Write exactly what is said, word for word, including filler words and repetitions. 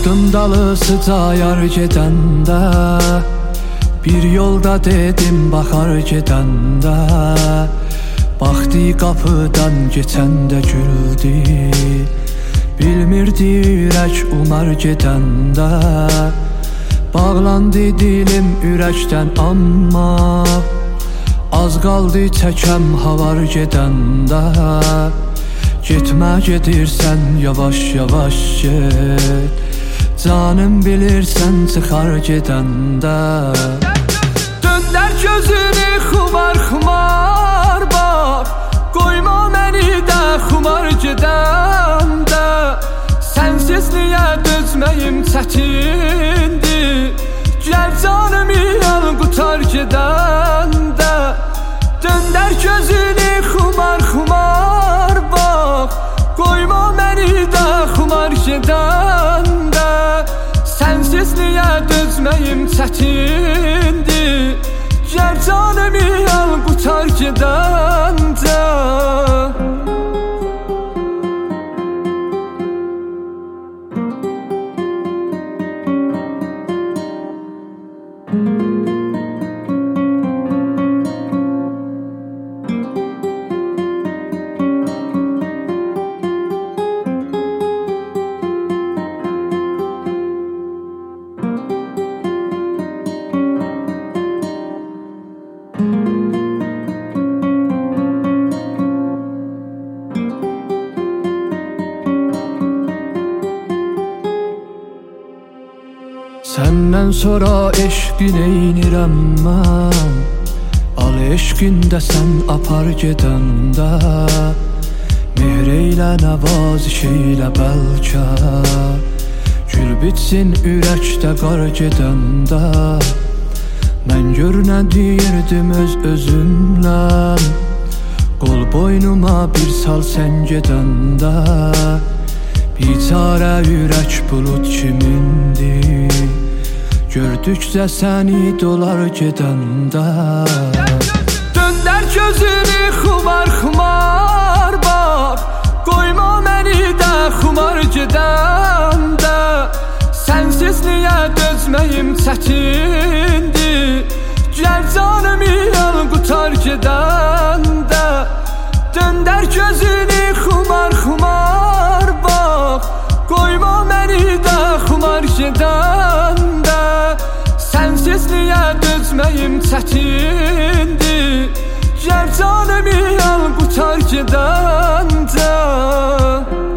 Baktım dalısıca yar gedəndə, bir yolda dedim baxar gedəndə, baxdı qapıdan keçəndə güldü, bilmirdi ürək umar gedəndə. Bağlandı dilim ürəkdən amma, az qaldı çəkəm havar gedəndə. Getmə gedirsən yavaş yavaş get, canım bilirsən çıxar gedəndə. Döndər gözünü xumar xumar bax, qoyma məni də xumar gedəndə. Sənsiz niyə dözməyim çətindir, gəl canımı al qutar gedəndə. Döndər gözünü xumar xumar bax, qoyma məni də xumar gedəndə. Sənsiz niyə dözməyim çətindir, gəl canımı al qutar gedəndə. Səndən sonra eşqin eynirəm mən, al eşqində sən apar gedəndə. Mehr eylə nəvaziş eylə bəlkə, gül bitsin ürəkdə qar gedəndə. Mən gör nə deyirdim öz özümlə, qol boynuma bir sal sən gedəndə. Biçarə ürək bulud kimindir, gördükcə səni dolar gedəndə. Döndər gözünü xumar xumar bax, qoyma məni də xumar gedəndə. Sənsiz niyə dözməyim çətindir, gəl canımı al qutar gedəndə. Döndər gözünü xumar xumar bax, qoyma məni də xumar gedəndə. Sənsiz niyə dözməyim çətindir, gəl canımı al qutar gedəndə.